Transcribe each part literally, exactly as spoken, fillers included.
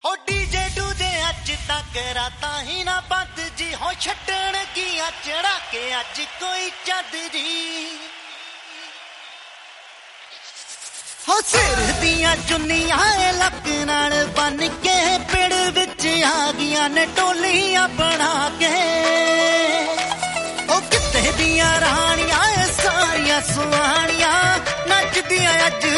हो डीजे डूजे अज तक राता ही ना बंद जी हो छड्डण गिया चढ़ा के अज कोई चादरी हो सिर दियां चुन्नियां लक नाल बन के पिड़ विच आ गियां ने टोलियां बना के हो किते दियां रानियां सारियां सुहानियां नचदियां अज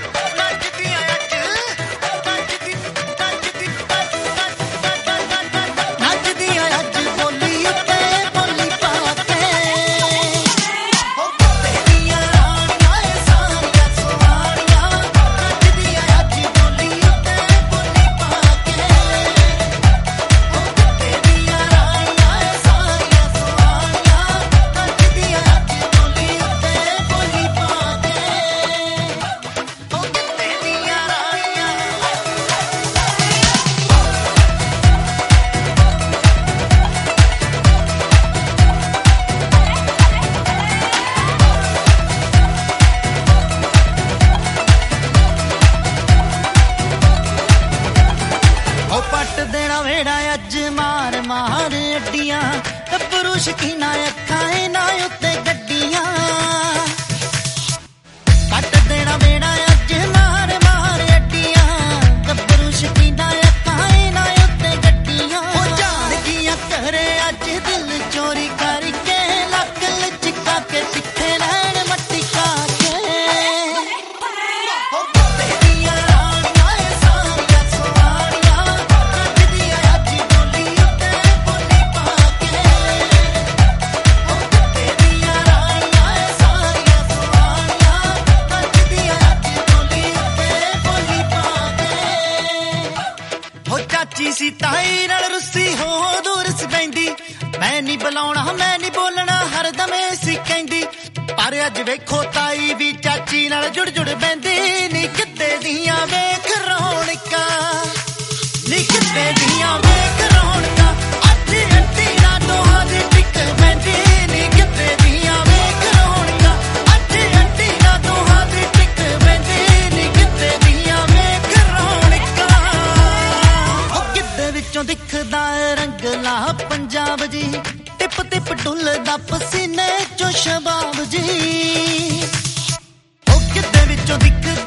अज मार मार अड्डियां गब्बरू शकीना अखां ना उत्ते गड्डियां कट देना वेड़ा अज मार मार अड्डियां गब्बरू शकीना अखां ना उत्ते गड्डियां हो जान गियां करे अज दिल चोरी करके लक लचका के तिखे लैण मट्टी खा के चाची सी ताई नाल रुस्सी हो दूर सी बैंदी मैं नी बुलाउणा मैं नी बोलना हर दमे सी कहंदी पर अज वेखो ताई भी चाची नाल जुड़ जुड़ बैंदी नी किते दियां वेख रौणकां नी किते दियां वेख रौणकां अज अंटी ना दोहां दी टिक बैंदी नी किते दियां वेख रौणकां अज अंटी ना दोहां दी टिक बैंदी नी किते दियां वेख रौणकां विचों दिखदा रंगला पंजाब जी टिप टिप डुलदा पसीने चो शबाब जी ओ किते विचों दिखदा